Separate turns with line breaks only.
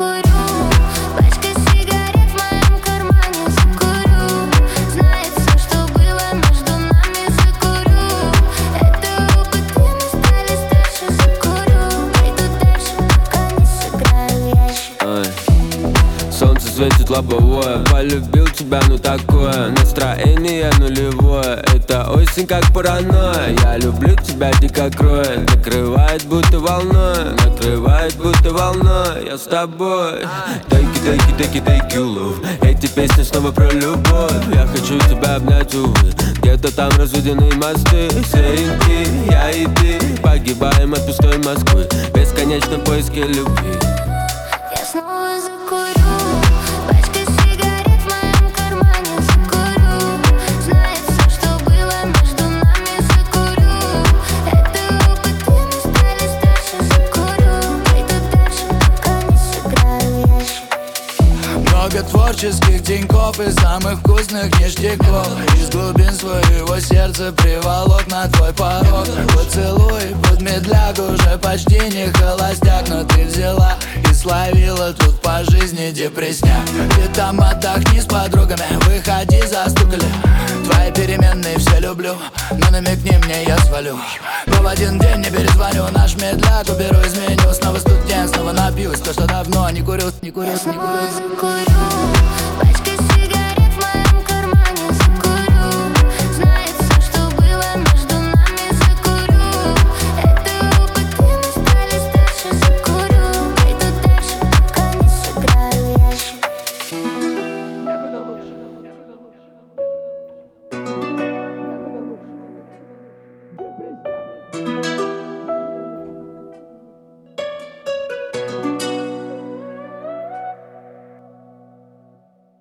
закурю. Пачка сигарет в моем кармане, закурю. Знает все, что было между нами, закурю. Это опыт, и мы стали старше, закурю. Пойду дальше, пока не сыграю в ящик.
Солнце светит лобовое, полюбил тебя, ну такое. Настроение нулевое, это осень как паранойя. Я люблю тебя дико кроет, накрывает будто волной. Накрывает будто волной, я с тобой. Take it, take it, take it, take you love. Эти песни снова про любовь. Я хочу тебя обнять, увы. Где-то там разведены мосты. Сеянки, я и ты погибаем от пустой Москвы в бесконечном поиске любви.
Я снова закурю. Пачка сигарет в моем кармане, закурю. Знает все, что было между нами, закурю. Это опыт, и мы стали старше, закурю. Пойду дальше, пока не сыграю в ящик.
Много творческих деньков и самых вкусных ништяков. Из глубин своего сердца приволок на твой порог. Поцелуй под медляк, уже почти не холостяк. Но ты взяла и словила тут по жизни депресняк. Ты там отдохни с подругами, выходи, застукали. Твои переменные все люблю, но намекни мне, я свалю. Но в один день не перезвоню, наш медляк уберу из меню. Снова студент, снова напьюсь, то, что давно не курю, не курю, не курю.
Снова закурю.